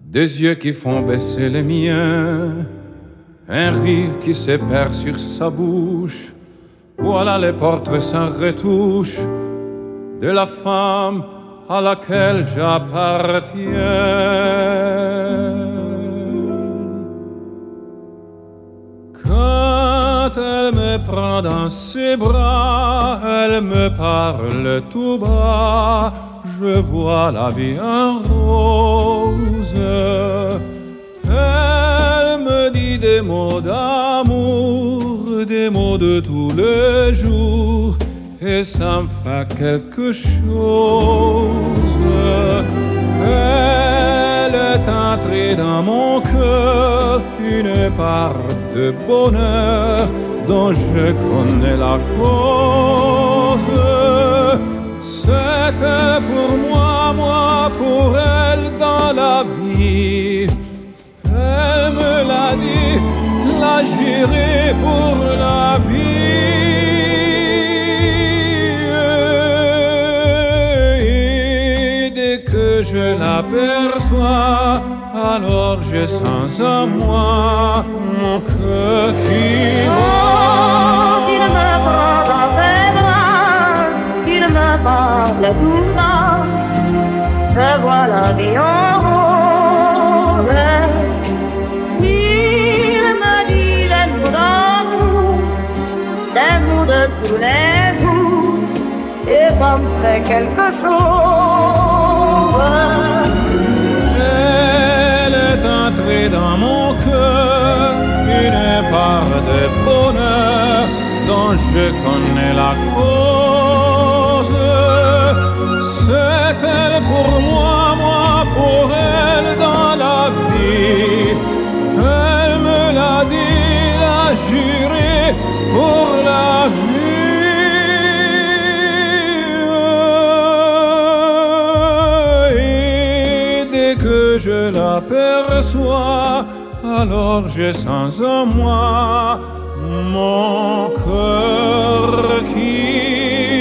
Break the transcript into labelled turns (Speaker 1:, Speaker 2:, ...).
Speaker 1: Des yeux qui font baisser les miens, un rire qui se perd sur sa bouche. Voilà les portraits sans retouche de la femme à laquelle j'appartiens. Quand elle me prend dans ses bras, elle me parle tout bas, je vois la vie en rose. Elle me dit des mots d'amour, des mots de tous les jours, et ça me fait quelque chose. Elle est entrée dans mon cœur, une part de bonheur dont je connais la cause. C'était pour moi, moi pour elle dans la vie. Elle me l'a dit, la juré pour la vie. Et dès que je l'aperçois, alors je sens en moi mon cœur qui bat.
Speaker 2: Il me prend dans ses bras, il me parle tout bas, je vois la vie en rose. Il me dit des mots d'amour, des mots de tous les jours, et ça me fait quelque chose.
Speaker 1: Elle est entrée dans mon cœur, une part de bonheur dont je connais la cause. C'est elle pour moi, moi pour elle dans la vie. Elle me l'a dit, l'a juré pour la vie. Et dès que je l'aperçois, alors je sens en moi mon cœur qui